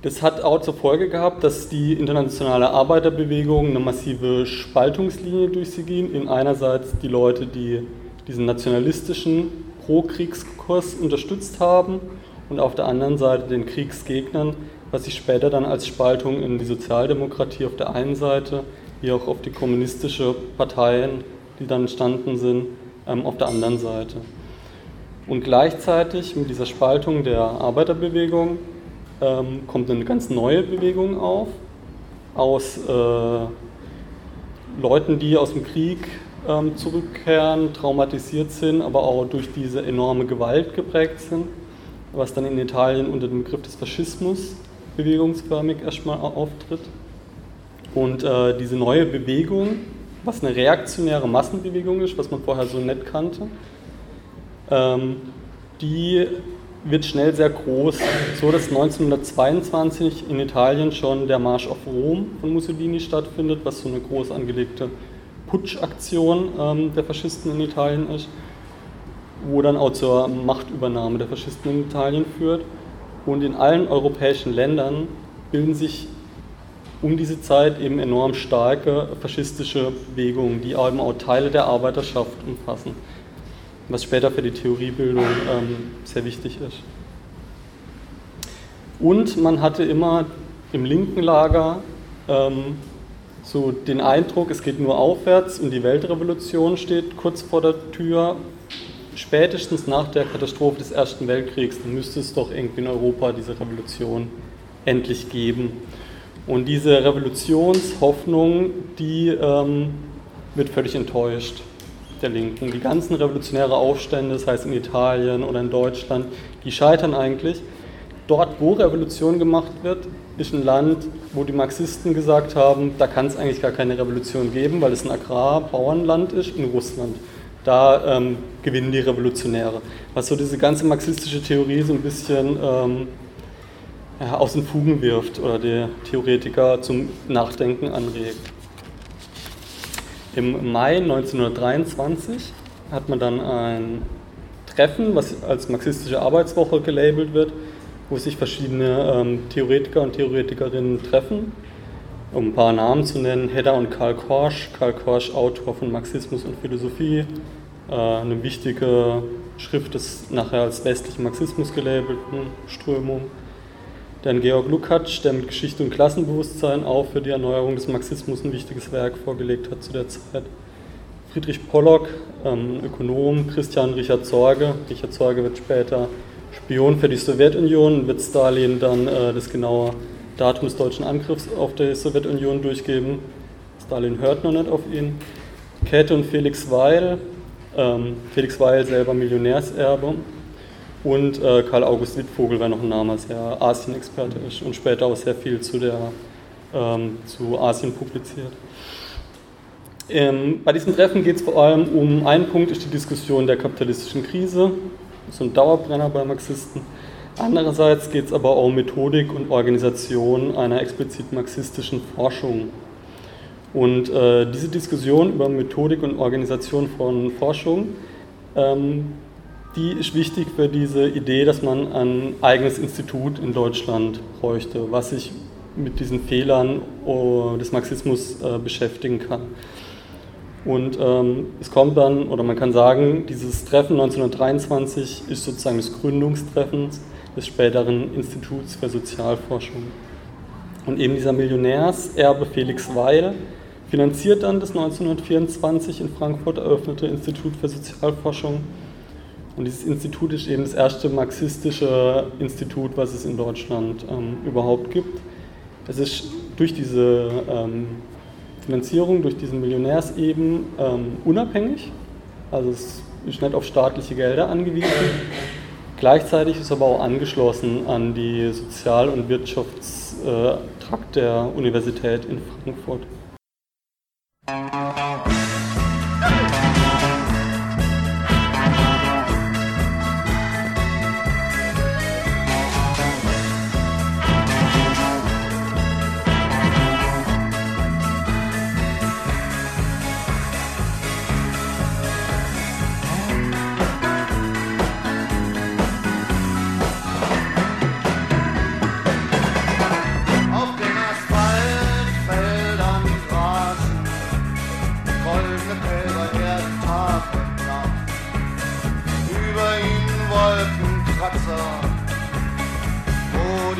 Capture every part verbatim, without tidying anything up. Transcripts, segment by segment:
Das hat auch zur Folge gehabt, dass die internationale Arbeiterbewegung eine massive Spaltungslinie durch sie ging. In einerseits die Leute, die diesen nationalistischen Pro-Kriegskurs unterstützt haben und auf der anderen Seite den Kriegsgegnern, was sich später dann als Spaltung in die Sozialdemokratie auf der einen Seite, wie auch auf die kommunistische Parteien, die dann entstanden sind, ähm, auf der anderen Seite. Und gleichzeitig mit dieser Spaltung der Arbeiterbewegung ähm, kommt eine ganz neue Bewegung auf, aus äh, Leuten, die aus dem Krieg ähm, zurückkehren, traumatisiert sind, aber auch durch diese enorme Gewalt geprägt sind, was dann in Italien unter dem Begriff des Faschismus bewegungsförmig erstmal auftritt. Und äh, diese neue Bewegung, was eine reaktionäre Massenbewegung ist, was man vorher so nicht kannte, ähm, die wird schnell sehr groß, so dass neunzehnhundertzweiundzwanzig in Italien schon der Marsch auf Rom von Mussolini stattfindet, was so eine groß angelegte Putschaktion ähm, der Faschisten in Italien ist, wo dann auch zur Machtübernahme der Faschisten in Italien führt. Und in allen europäischen Ländern bilden sich um diese Zeit eben enorm starke faschistische Bewegungen, die eben auch Teile der Arbeiterschaft umfassen, was später für die Theoriebildung ähm, sehr wichtig ist. Und man hatte immer im linken Lager ähm, so den Eindruck, es geht nur aufwärts und die Weltrevolution steht kurz vor der Tür. Spätestens nach der Katastrophe des Ersten Weltkriegs, dann müsste es doch irgendwie in Europa diese Revolution endlich geben. Und diese Revolutionshoffnung, die ähm, wird völlig enttäuscht, der Linken. Die ganzen revolutionären Aufstände, das heißt in Italien oder in Deutschland, die scheitern eigentlich. Dort, wo Revolution gemacht wird, ist ein Land, wo die Marxisten gesagt haben, da kann es eigentlich gar keine Revolution geben, weil es ein Agrar-Bauernland ist, in Russland. Da ähm, gewinnen die Revolutionäre. Was so diese ganze marxistische Theorie so ein bisschen ähm, ja, aus den Fugen wirft oder die Theoretiker zum Nachdenken anregt. Im Mai neunzehnhundertdreiundzwanzig hat man dann ein Treffen, was als marxistische Arbeitswoche gelabelt wird, wo sich verschiedene ähm, Theoretiker und Theoretikerinnen treffen. Um ein paar Namen zu nennen, Hedda und Karl Korsch. Karl Korsch, Autor von Marxismus und Philosophie, äh, eine wichtige Schrift des nachher als westlichen Marxismus gelabelten Strömung. Dann Georg Lukács, der mit Geschichte und Klassenbewusstsein auch für die Erneuerung des Marxismus ein wichtiges Werk vorgelegt hat zu der Zeit. Friedrich Pollock, ähm, Ökonom, Christian Richard Zorge. Richard Zorge wird später Spion für die Sowjetunion, wird Stalin dann äh, das genaue Datum des deutschen Angriffs auf die Sowjetunion durchgeben. Stalin hört noch nicht auf ihn. Käthe und Felix Weil, ähm, Felix Weil selber Millionärserbe. Und äh, Karl August Wittvogel wäre noch ein Name, der Asien-Experte ist und später auch sehr viel zu, der, ähm, zu Asien publiziert. Ähm, bei diesem Treffen geht es vor allem um einen Punkt, ist die Diskussion der kapitalistischen Krise, so ein Dauerbrenner bei Marxisten. Andererseits geht es aber auch um Methodik und Organisation einer explizit marxistischen Forschung. Und äh, diese Diskussion über Methodik und Organisation von Forschung, ähm, die ist wichtig für diese Idee, dass man ein eigenes Institut in Deutschland bräuchte, was sich mit diesen Fehlern des Marxismus äh, beschäftigen kann. Und ähm, es kommt dann, oder man kann sagen, dieses Treffen neunzehnhundertdreiundzwanzig ist sozusagen das Gründungstreffen des späteren Instituts für Sozialforschung. Und eben dieser Millionärserbe Felix Weil finanziert dann das neunzehnhundertvierundzwanzig in Frankfurt eröffnete Institut für Sozialforschung. Und dieses Institut ist eben das erste marxistische Institut, was es in Deutschland ähm, überhaupt gibt. Es ist durch diese ähm, Finanzierung, durch diesen Millionärseben ähm, unabhängig, also es ist nicht auf staatliche Gelder angewiesen. Gleichzeitig ist es aber auch angeschlossen an die Sozial- und Wirtschaftstrakt der Universität in Frankfurt.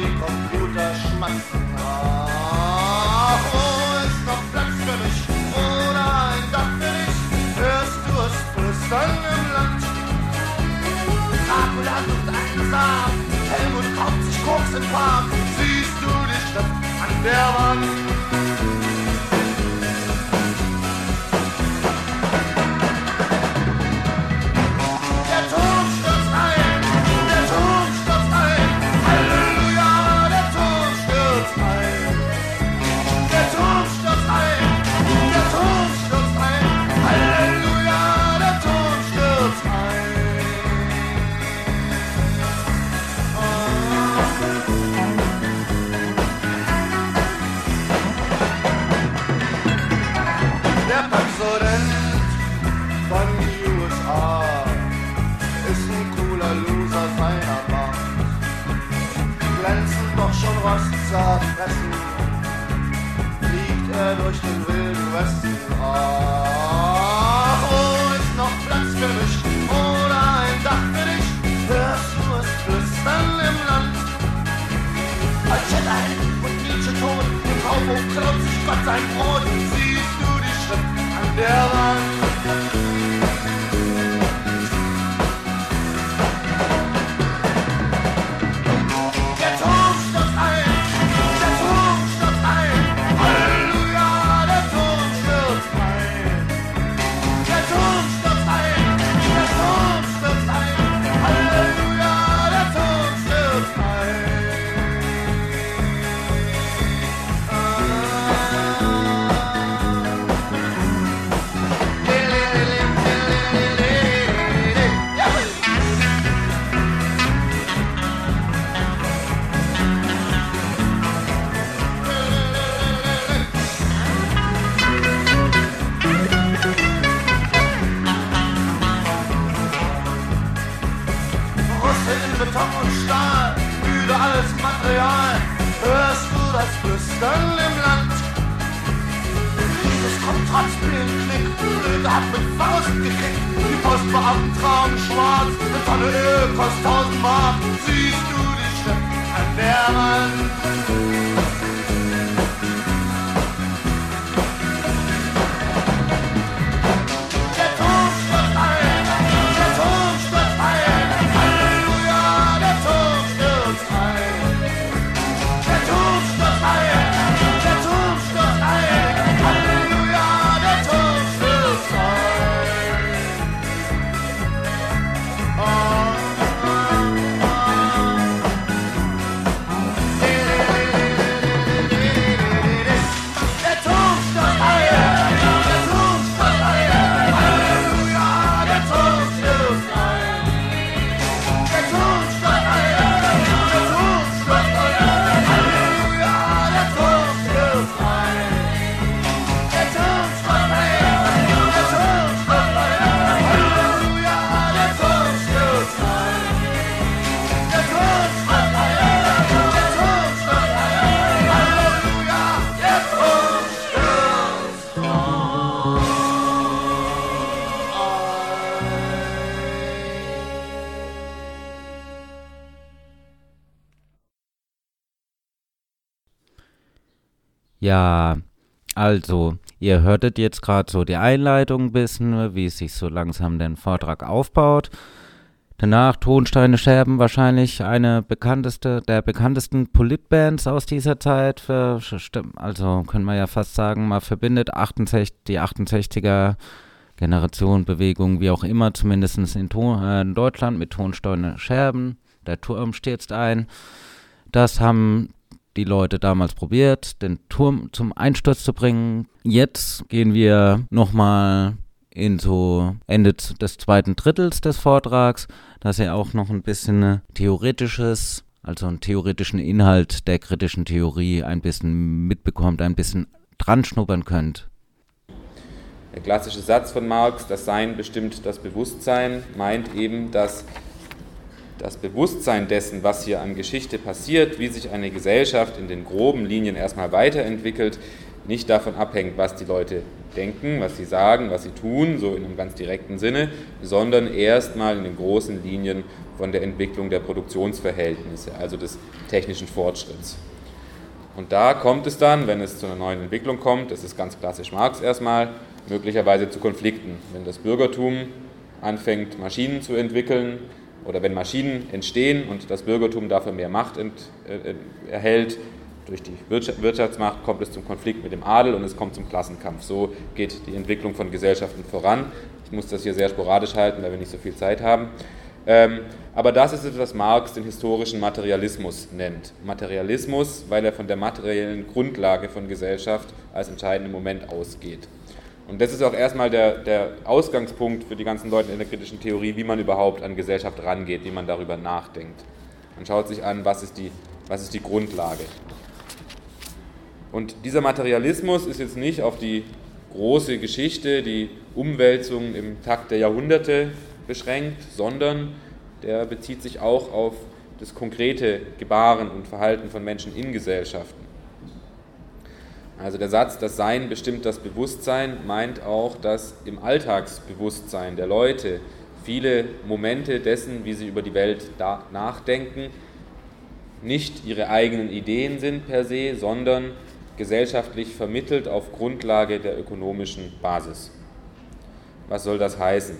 die Computerschmatzen. Ach, wo ist noch Platz für mich oder ein Dach für dich? Hörst du es flüstern im Land? Dracula sucht einen Sarg, Helmut kauft sich Koks im Park. Siehst du die Schrift an der Wand? Fressen, fliegt er durch den wilden Westen. Ach, wo ist noch Platz für mich oder ein Dach für dich? Hörst du es flüstern im Land? Als Shatterhand und Nietzsche tot, im Kaufhof klaut sich Gott sein Brot. Siehst du die Schrift an der Wand? Hörst du das Flüstern im Land? Es kommt trotz Blinkknick, Blöde hat mit Faust gekickt. Die Postbeamten tragen schwarz, eine Tonne Öl kostet tausend Mark. Siehst du die Schrift an der Wand? Ja, also, ihr hörtet jetzt gerade so die Einleitung ein bisschen, wie es sich so langsam den Vortrag aufbaut. Danach Tonsteine Scherben, wahrscheinlich eine bekannteste, der bekanntesten Politbands aus dieser Zeit. Für, also können wir ja fast sagen, man verbindet achtundsechzig, die achtundsechziger Generation, Bewegung, wie auch immer, zumindest in, Ton, äh, in Deutschland mit Tonsteine Scherben. Der Turm stürzt ein. Das haben die Leute damals probiert, den Turm zum Einsturz zu bringen. Jetzt gehen wir nochmal in so Ende des zweiten Drittels des Vortrags, dass ihr auch noch ein bisschen theoretisches, also einen theoretischen Inhalt der kritischen Theorie ein bisschen mitbekommt, ein bisschen dran schnuppern könnt. Der klassische Satz von Marx, das Sein bestimmt das Bewusstsein, meint eben, dass das Bewusstsein dessen, was hier an Geschichte passiert, wie sich eine Gesellschaft in den groben Linien erstmal weiterentwickelt, nicht davon abhängt, was die Leute denken, was sie sagen, was sie tun, so in einem ganz direkten Sinne, sondern erstmal in den großen Linien von der Entwicklung der Produktionsverhältnisse, also des technischen Fortschritts. Und da kommt es dann, wenn es zu einer neuen Entwicklung kommt, das ist ganz klassisch Marx erstmal, möglicherweise zu Konflikten. Wenn das Bürgertum anfängt, Maschinen zu entwickeln oder wenn Maschinen entstehen und das Bürgertum dafür mehr Macht ent, äh, erhält, durch die Wirtschaftsmacht kommt es zum Konflikt mit dem Adel und es kommt zum Klassenkampf. So geht die Entwicklung von Gesellschaften voran. Ich muss das hier sehr sporadisch halten, weil wir nicht so viel Zeit haben. Ähm, aber das ist es, was Marx den historischen Materialismus nennt. Materialismus, weil er von der materiellen Grundlage von Gesellschaft als entscheidenden Moment ausgeht. Und das ist auch erstmal der, der Ausgangspunkt für die ganzen Leute in der kritischen Theorie, wie man überhaupt an Gesellschaft rangeht, wie man darüber nachdenkt. Man schaut sich an, was ist die, was ist die Grundlage. Und dieser Materialismus ist jetzt nicht auf die große Geschichte, die Umwälzung im Takt der Jahrhunderte beschränkt, sondern der bezieht sich auch auf das konkrete Gebaren und Verhalten von Menschen in Gesellschaften. Also der Satz, das Sein bestimmt das Bewusstsein, meint auch, dass im Alltagsbewusstsein der Leute viele Momente dessen, wie sie über die Welt nachdenken, nicht ihre eigenen Ideen sind per se, sondern gesellschaftlich vermittelt auf Grundlage der ökonomischen Basis. Was soll das heißen?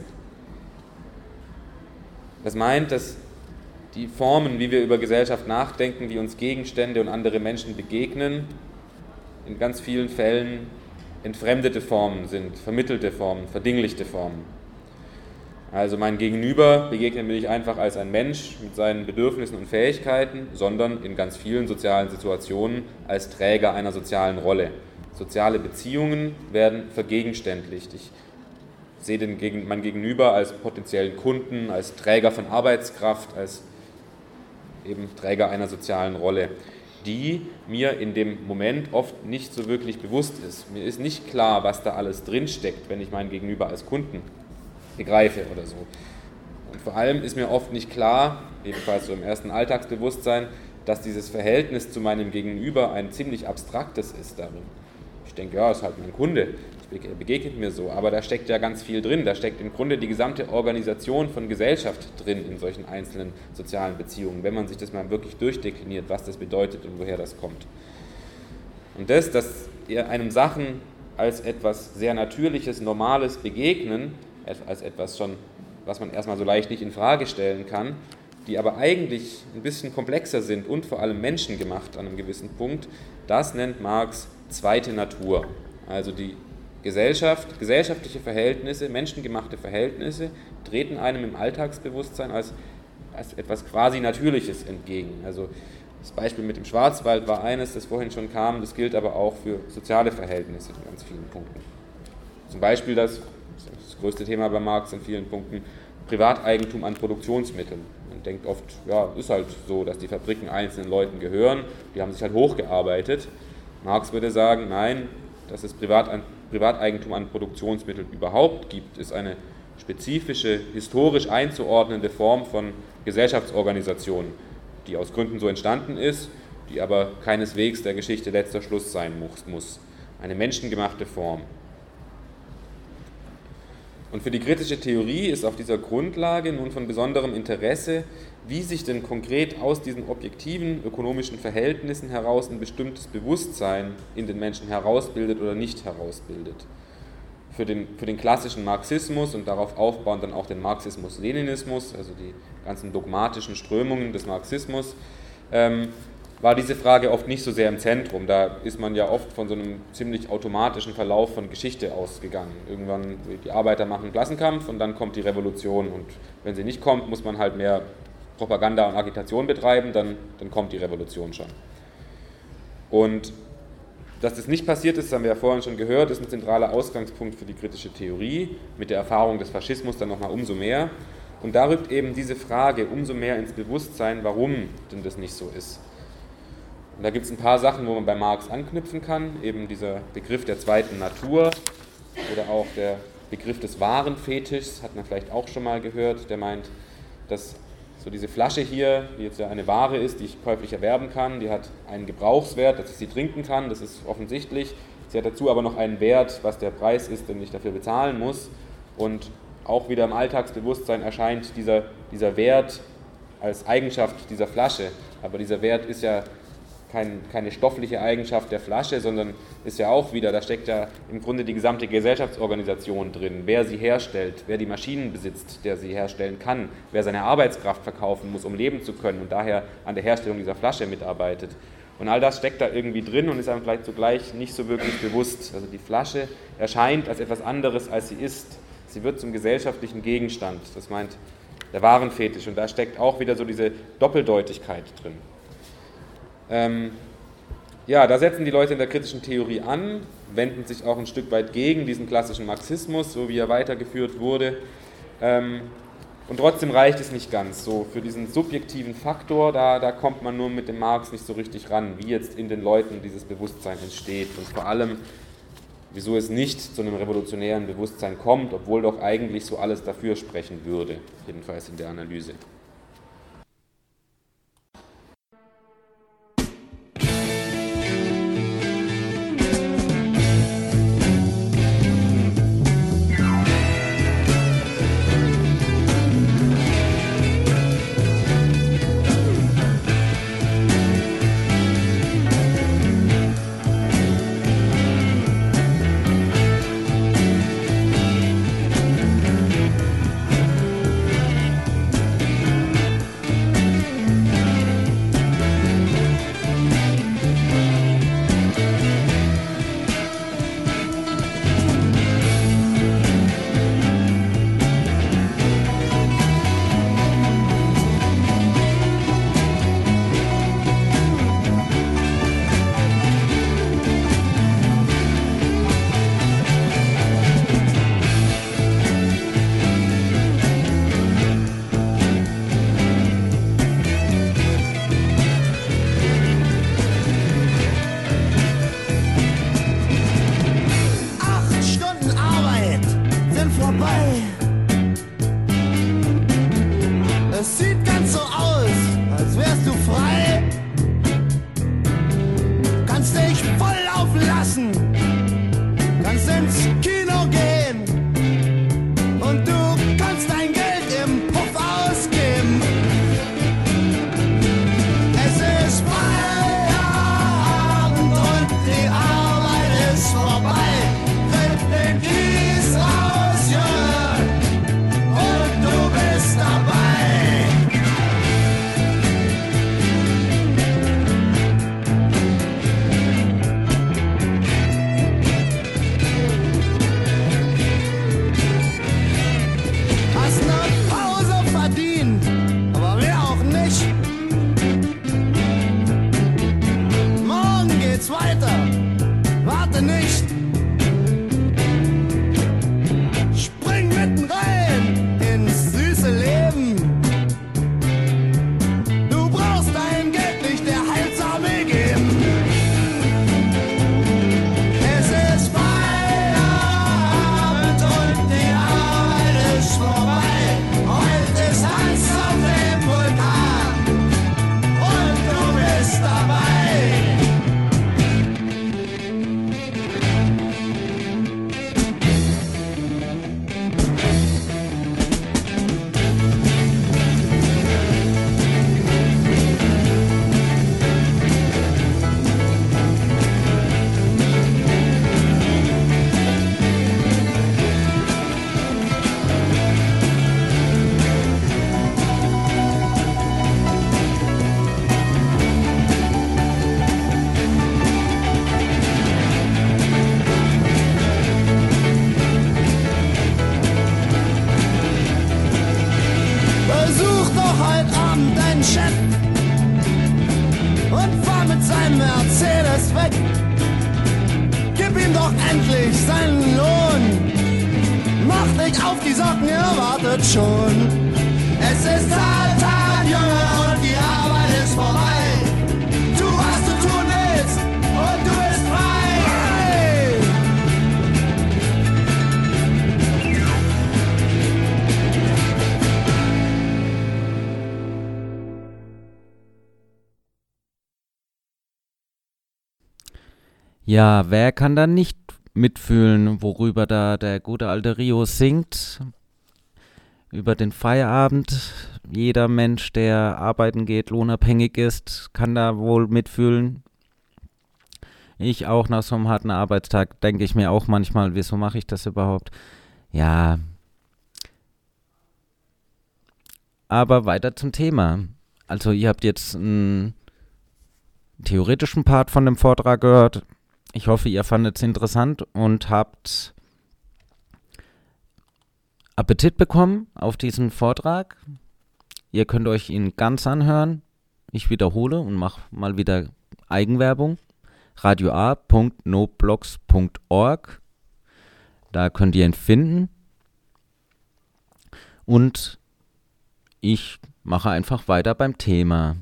Das meint, dass die Formen, wie wir über Gesellschaft nachdenken, wie uns Gegenstände und andere Menschen begegnen, in ganz vielen Fällen entfremdete Formen sind, vermittelte Formen, verdinglichte Formen. Also mein Gegenüber begegnet mir nicht einfach als ein Mensch mit seinen Bedürfnissen und Fähigkeiten, sondern in ganz vielen sozialen Situationen als Träger einer sozialen Rolle. Soziale Beziehungen werden vergegenständlicht. Ich sehe den, mein Gegenüber als potenziellen Kunden, als Träger von Arbeitskraft, als eben Träger einer sozialen Rolle, die mir in dem Moment oft nicht so wirklich bewusst ist. Mir ist nicht klar, was da alles drinsteckt, wenn ich meinen Gegenüber als Kunden begreife oder so. Und vor allem ist mir oft nicht klar, ebenfalls so im ersten Alltagsbewusstsein, dass dieses Verhältnis zu meinem Gegenüber ein ziemlich abstraktes ist darin. Ich denke, ja, ist halt mein Kunde, er begegnet mir so, aber da steckt ja ganz viel drin, da steckt im Grunde die gesamte Organisation von Gesellschaft drin in solchen einzelnen sozialen Beziehungen, wenn man sich das mal wirklich durchdekliniert, was das bedeutet und woher das kommt. Und das, dass einem Sachen als etwas sehr Natürliches, Normales begegnen, als etwas schon, was man erstmal so leicht nicht in Frage stellen kann, die aber eigentlich ein bisschen komplexer sind und vor allem menschengemacht an einem gewissen Punkt, das nennt Marx zweite Natur. Also die Gesellschaft, gesellschaftliche Verhältnisse, menschengemachte Verhältnisse treten einem im Alltagsbewusstsein als, als etwas quasi Natürliches entgegen. Also das Beispiel mit dem Schwarzwald war eines, das vorhin schon kam, das gilt aber auch für soziale Verhältnisse in ganz vielen Punkten. Zum Beispiel das Das größte Thema bei Marx in vielen Punkten, Privateigentum an Produktionsmitteln. Man denkt oft, ja, ist halt so, dass die Fabriken einzelnen Leuten gehören, die haben sich halt hochgearbeitet. Marx würde sagen, nein, dass es Privat, Privateigentum an Produktionsmitteln überhaupt gibt, ist eine spezifische, historisch einzuordnende Form von Gesellschaftsorganisation, die aus Gründen so entstanden ist, die aber keineswegs der Geschichte letzter Schluss sein muss. Eine menschengemachte Form. Und für die kritische Theorie ist auf dieser Grundlage nun von besonderem Interesse, wie sich denn konkret aus diesen objektiven ökonomischen Verhältnissen heraus ein bestimmtes Bewusstsein in den Menschen herausbildet oder nicht herausbildet. Für den, für den klassischen Marxismus und darauf aufbauend dann auch den Marxismus-Leninismus, also die ganzen dogmatischen Strömungen des Marxismus, ähm, war diese Frage oft nicht so sehr im Zentrum. Da ist man ja oft von so einem ziemlich automatischen Verlauf von Geschichte ausgegangen. Irgendwann, die Arbeiter machen Klassenkampf und dann kommt die Revolution. Und wenn sie nicht kommt, muss man halt mehr Propaganda und Agitation betreiben, dann, dann kommt die Revolution schon. Und dass das nicht passiert ist, haben wir ja vorhin schon gehört, ist ein zentraler Ausgangspunkt für die kritische Theorie, mit der Erfahrung des Faschismus dann nochmal umso mehr. Und da rückt eben diese Frage umso mehr ins Bewusstsein, warum denn das nicht so ist. Und da gibt es ein paar Sachen, wo man bei Marx anknüpfen kann, eben dieser Begriff der zweiten Natur oder auch der Begriff des Warenfetischs, hat man vielleicht auch schon mal gehört, der meint, dass so diese Flasche hier, die jetzt ja eine Ware ist, die ich käuflich erwerben kann, die hat einen Gebrauchswert, dass ich sie trinken kann, das ist offensichtlich, Sie hat dazu aber noch einen Wert, was der Preis ist, den ich dafür bezahlen muss. Und auch wieder im Alltagsbewusstsein erscheint dieser, dieser Wert als Eigenschaft dieser Flasche. Aber dieser Wert ist ja kein, keine stoffliche Eigenschaft der Flasche, sondern ist ja auch wieder, da steckt ja im Grunde die gesamte Gesellschaftsorganisation drin, wer sie herstellt, wer die Maschinen besitzt, der sie herstellen kann, wer seine Arbeitskraft verkaufen muss, um leben zu können und daher an der Herstellung dieser Flasche mitarbeitet. Und all das steckt da irgendwie drin und ist einem vielleicht zugleich nicht so wirklich bewusst. Also die Flasche erscheint als etwas anderes, als sie ist. Sie wird zum gesellschaftlichen Gegenstand. Das meint der Warenfetisch. Und da steckt auch wieder so diese Doppeldeutigkeit drin. Ähm, ja, da setzen die Leute in der kritischen Theorie an, wenden sich auch ein Stück weit gegen diesen klassischen Marxismus, so wie er weitergeführt wurde. Ähm, und trotzdem reicht es nicht ganz. So für diesen subjektiven Faktor, da, da kommt man nur mit dem Marx nicht so richtig ran, wie jetzt in den Leuten dieses Bewusstsein entsteht. Und vor allem, wieso es nicht zu einem revolutionären Bewusstsein kommt, obwohl doch eigentlich so alles dafür sprechen würde, jedenfalls in der Analyse. Ja, wer kann da nicht mitfühlen, worüber da der gute alte Rio singt? Über den Feierabend. Jeder Mensch, der arbeiten geht, lohnabhängig ist, kann da wohl mitfühlen. Ich auch nach so einem harten Arbeitstag denke ich mir auch manchmal, wieso mache ich das überhaupt? Ja. Aber weiter zum Thema. Also ihr habt jetzt einen theoretischen Part von dem Vortrag gehört. Ich hoffe, ihr fandet es interessant und habt Appetit bekommen auf diesen Vortrag. Ihr könnt euch ihn ganz anhören. Ich wiederhole und mache mal wieder Eigenwerbung. radio a punkt noblogs punkt org. Da könnt ihr ihn finden. Und ich mache einfach weiter beim Thema.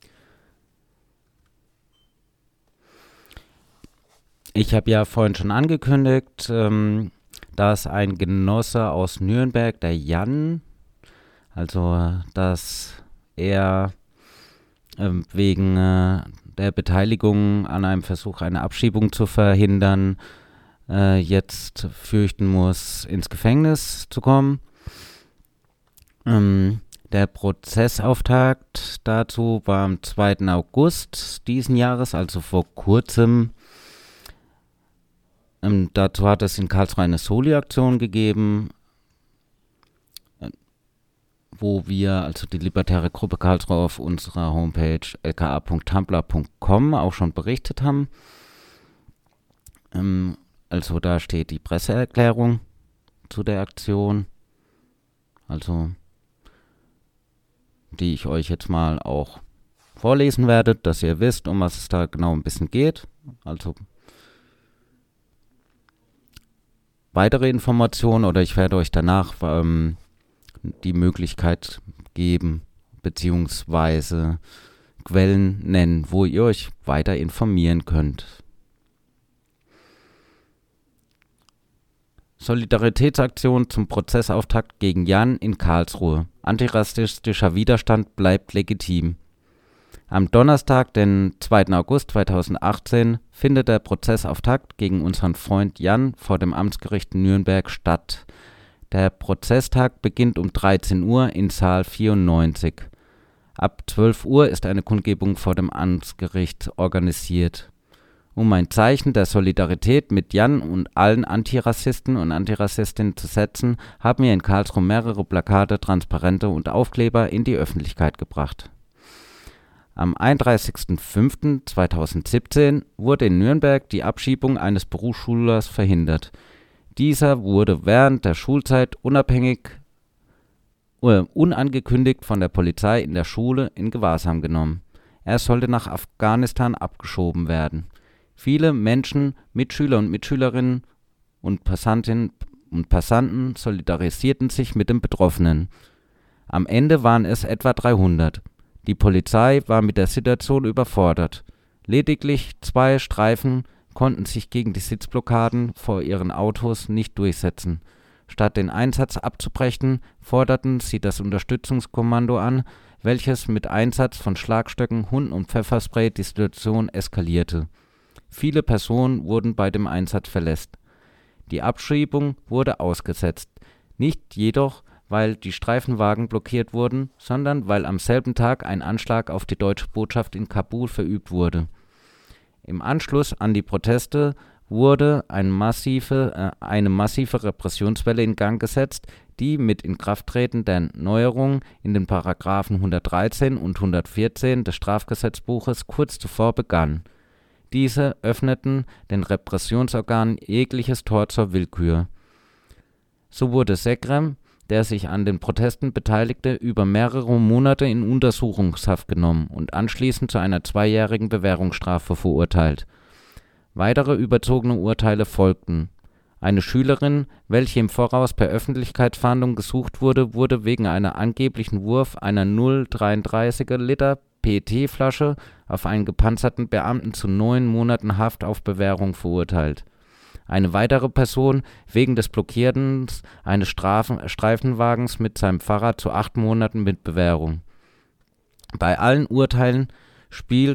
Ich habe ja vorhin schon angekündigt, ähm, dass ein Genosse aus Nürnberg, der Jan, also dass er äh, wegen äh, der Beteiligung an einem Versuch, eine Abschiebung zu verhindern, äh, jetzt fürchten muss, ins Gefängnis zu kommen. Ähm, der Prozessauftakt dazu war am zweiten August diesen Jahres, also vor kurzem. Ähm, dazu hat es in Karlsruhe eine Soli-Aktion gegeben, äh, wo wir, also die Libertäre Gruppe Karlsruhe, auf unserer Homepage l k a punkt tumblr punkt com auch schon berichtet haben. Ähm, also da steht die Presseerklärung zu der Aktion, also die ich euch jetzt mal auch vorlesen werde, dass ihr wisst, um was es da genau ein bisschen geht. Also weitere Informationen oder ich werde euch danach ähm, die Möglichkeit geben, beziehungsweise Quellen nennen, wo ihr euch weiter informieren könnt. Solidaritätsaktion zum Prozessauftakt gegen Jan in Karlsruhe. Antirassistischer Widerstand bleibt legitim. Am Donnerstag, den zweiten August zweitausendachtzehn, findet der Prozessauftakt gegen unseren Freund Jan vor dem Amtsgericht Nürnberg statt. Der Prozesstag beginnt um dreizehn Uhr in Saal vierundneunzig. Ab zwölf Uhr ist eine Kundgebung vor dem Amtsgericht organisiert. Um ein Zeichen der Solidarität mit Jan und allen Antirassisten und Antirassistinnen zu setzen, haben wir in Karlsruhe mehrere Plakate, Transparente und Aufkleber in die Öffentlichkeit gebracht. Am einunddreißigsten fünften zweitausendsiebzehn wurde in Nürnberg die Abschiebung eines Berufsschulers verhindert. Dieser wurde während der Schulzeit unabhängig, uh, unangekündigt von der Polizei in der Schule in Gewahrsam genommen. Er sollte nach Afghanistan abgeschoben werden. Viele Menschen, Mitschüler und Mitschülerinnen und Passantinnen und Passanten solidarisierten sich mit dem Betroffenen. Am Ende waren es etwa dreihundert. Die Polizei war mit der Situation überfordert. Lediglich zwei Streifen konnten sich gegen die Sitzblockaden vor ihren Autos nicht durchsetzen. Statt den Einsatz abzubrechen, forderten sie das Unterstützungskommando an, welches mit Einsatz von Schlagstöcken, Hunden und Pfefferspray die Situation eskalierte. Viele Personen wurden bei dem Einsatz verletzt. Die Abschiebung wurde ausgesetzt. Nicht jedoch, weil die Streifenwagen blockiert wurden, sondern weil am selben Tag ein Anschlag auf die deutsche Botschaft in Kabul verübt wurde. Im Anschluss an die Proteste wurde eine massive, äh, eine massive Repressionswelle in Gang gesetzt, die mit Inkrafttreten der Neuerungen in den Paragraphen hundertdreizehn und hundertvierzehn des Strafgesetzbuches kurz zuvor begann. Diese öffneten den Repressionsorganen jegliches Tor zur Willkür. So wurde Sekrem, der sich an den Protesten beteiligte, über mehrere Monate in Untersuchungshaft genommen und anschließend zu einer zweijährigen Bewährungsstrafe verurteilt. Weitere überzogene Urteile folgten. Eine Schülerin, welche im Voraus per Öffentlichkeitsfahndung gesucht wurde, wurde wegen einer angeblichen Wurf einer null Komma dreiunddreißiger Liter P E T-Flasche auf einen gepanzerten Beamten zu neun Monaten Haft auf Bewährung verurteilt. Eine weitere Person wegen des Blockierens eines Strafen, Streifenwagens mit seinem Fahrrad zu acht Monaten mit Bewährung. Bei allen Urteilen spielt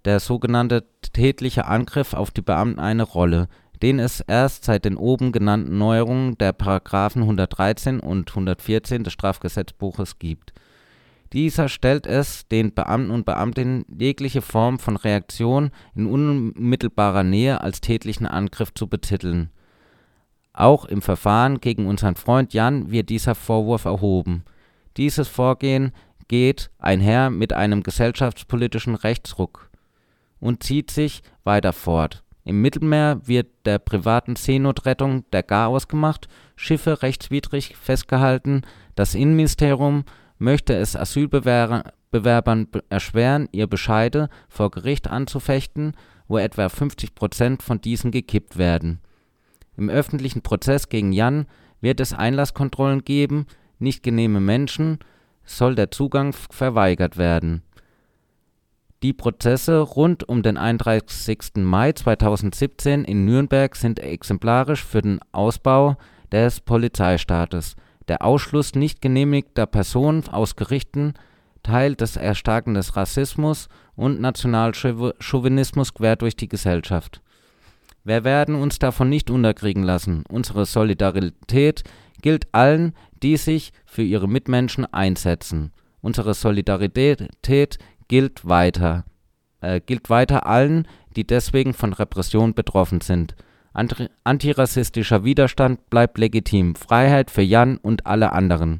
der sogenannte tätliche Angriff auf die Beamten eine Rolle, den es erst seit den oben genannten Neuerungen der Paragraphen hundertdreizehn und hundertvierzehn des Strafgesetzbuches gibt. Dieser stellt es den Beamten und Beamtinnen jegliche Form von Reaktion in unmittelbarer Nähe als tätlichen Angriff zu betiteln. Auch im Verfahren gegen unseren Freund Jan wird dieser Vorwurf erhoben. Dieses Vorgehen geht einher mit einem gesellschaftspolitischen Rechtsruck und zieht sich weiter fort. Im Mittelmeer wird der privaten Seenotrettung der Garaus gemacht, Schiffe rechtswidrig festgehalten, das Innenministerium möchte es Asylbewerbern erschweren, ihr Bescheide vor Gericht anzufechten, wo etwa fünfzig Prozent von diesen gekippt werden. Im öffentlichen Prozess gegen Jan wird es Einlasskontrollen geben, nicht genehme Menschen soll der Zugang verweigert werden. Die Prozesse rund um den einunddreißigsten Mai zweitausendsiebzehn in Nürnberg sind exemplarisch für den Ausbau des Polizeistaates. Der Ausschluss nicht genehmigter Personen aus Gerichten, Teil des Erstarken des Rassismus und Nationalchauvinismus quer durch die Gesellschaft. Wir werden uns davon nicht unterkriegen lassen. Unsere Solidarität gilt allen, die sich für ihre Mitmenschen einsetzen. Unsere Solidarität gilt weiter, äh, gilt weiter allen, die deswegen von Repression betroffen sind. Anti- antirassistischer Widerstand bleibt legitim. Freiheit für Jan und alle anderen.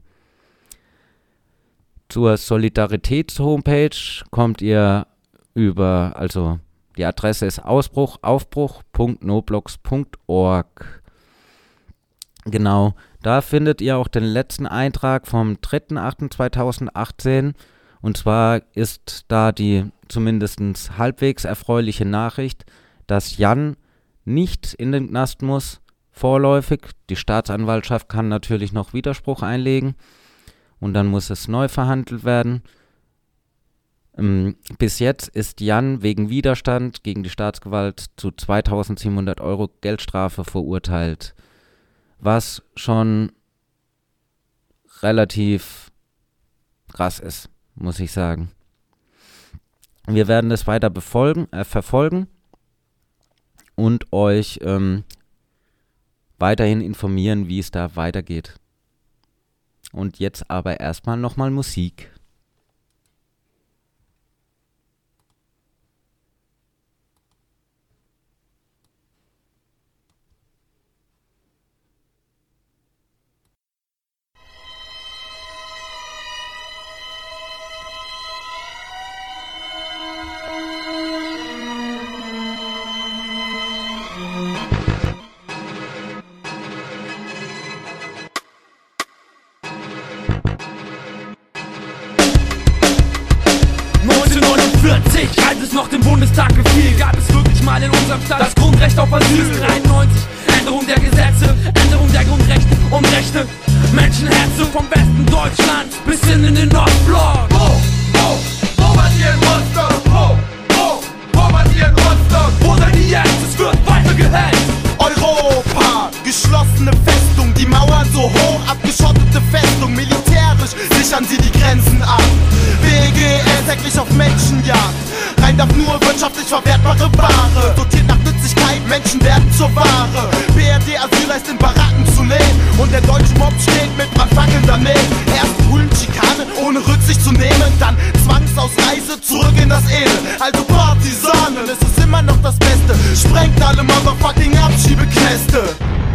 Zur Solidaritäts-Homepage kommt ihr über, also die Adresse ist ausbruch aufbruch punkt noblogs punkt org. Genau, da findet ihr auch den letzten Eintrag vom dritter achter zweitausendachtzehn. Und zwar ist da die zumindest halbwegs erfreuliche Nachricht, dass Jan nicht in den Knast muss, vorläufig. Die Staatsanwaltschaft kann natürlich noch Widerspruch einlegen und dann muss es neu verhandelt werden. Ähm, bis jetzt ist Jan wegen Widerstand gegen die Staatsgewalt zu zweitausendsiebenhundert Euro Geldstrafe verurteilt, was schon relativ krass ist, muss ich sagen. Wir werden das weiter befolgen, äh, verfolgen und euch ähm, weiterhin informieren, wie es da weitergeht. Und jetzt aber erstmal nochmal Musik. Als es noch den Bundestag gefiel, gab es wirklich mal in unserem Staat das Grundrecht auf Asyl. dreiundneunzig, Änderung der Gesetze, Änderung der Grundrechte und Rechte. Menschenherzen vom Westen Deutschlands bis hin in den Nordblock. Wo, wo, wo wart ihr in Rostock? Wo, wo, wo wart ihr in Rostock? Wo seid ihr jetzt? Es wird weiter gehetzt. Europa, geschlossene Festung, die Mauern so hoch, abgeschottete Festung, militärisch sichern sie die Grenzen ab. W G S täglich auf Menschenjagd, rein darf nur wirtschaftlich verwertbare Ware, dotiert nach Nützlichkeit, Menschen werden zur Ware. B R D Asyl heißt in Baracken zu leben und der deutsche Mob steht mit Brandfackeln daneben. Erst Bullen, Schikane, ohne Rücksicht zu nehmen, dann Zwangsausreise zurück in das Elend. Also Partisanen, es ist immer noch das Beste, sprengt alle motherfucking Abschiebeknäste.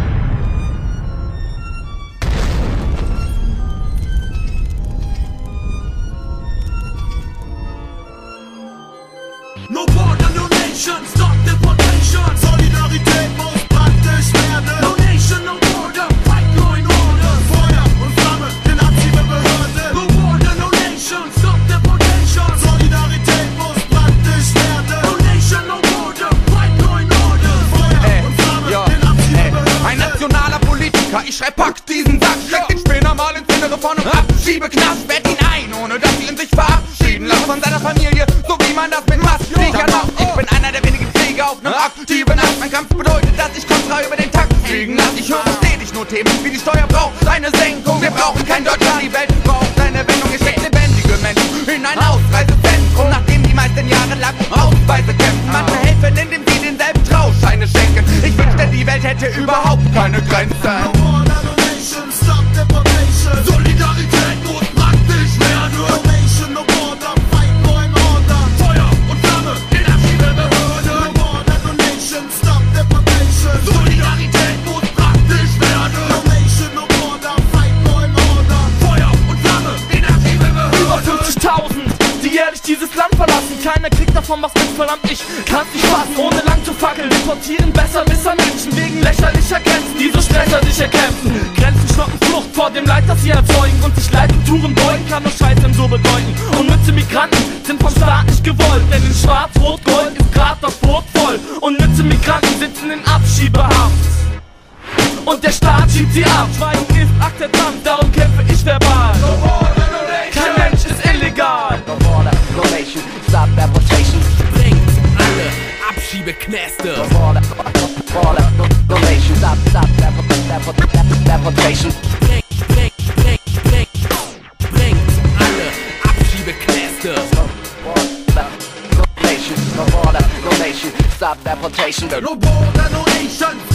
No border, no nation, stop deportation. Solidarität muss praktisch werden. No nation, no border, fight law and order. Feuer und Flamme, den Abschiebebehörden. No border, no nation, stop deportation. Solidarität muss praktisch werden. No nation, no border, fight law and order. Feuer Ey, und Flamme, ja, den Abschiebebehörden. Ein nationaler Politiker, ich schreib, packt diesen Sack, steck den Spinner mal ins Innere von einem Abschiebeknast, wett ihn ein, ohne dass sie ihn sich verabschieden lassen von seiner Familie, so wie man das mit Massenfliegern macht. Ich bin einer der wenigen Krieger auf einem aktiven Ast. Mein Kampf bedeutet, dass ich Kontra über den Takt fliegen lasse. Ich höre stetig nur Themen wie die Steuer braucht seine Senkung. Wir brauchen kein Deutschland, die Welt braucht eine Wendung. Ihr steckt lebendige Menschen in ein Ausreisezentrum, nachdem die die meisten Jahre lang um Ausweise kämpfen. Manche helfen, indem sie denselben Trauscheine schenken. Ich wünschte, die Welt hätte überhaupt keine Grenzen. Solidarität muss praktisch werden. Donation, no border, fight for an order. Feuer und Flamme in Archivebehörde. No border, donation, stop deportation. Solidarität muss praktisch werden. Donation, no border, fight for an order. Feuer und Flamme in Archivebehörde. Über fünfzigtausend, die jährlich dieses Land verlassen. Keiner kriegt davon was mit, verdammt, ich kann's nicht fassen. Ohne lang zu fackeln, deportieren besser Messer Menschen wegen lächerlicher Grenzen, die so schlechterdlich erkämpfen. Grenzen stoppen Flucht vor dem Leid, das sie erzeugen. Und sich Leitkulturen beugen kann nur Scheitern so bedeuten. Unnütze Migranten sind vom Staat nicht gewollt, denn in Schwarz-Rot-Gold ist grad das Brot voll. Unnütze Migranten sitzen in Abschiebehaft und der Staat schiebt sie ab. Schweigen ist Akzeptanz, darum kämpfe ich verbal. Kein Mensch ist illegal. No border, donation, stop deportation. Bringt alle Abschiebeknäste. No border, border, donation, stop, stop deportation. Bringt, bringt, bringt, bringt, bringt alle Abschiebeknäste. No border, donation, no border, donation, stop deportation. No border, no nation.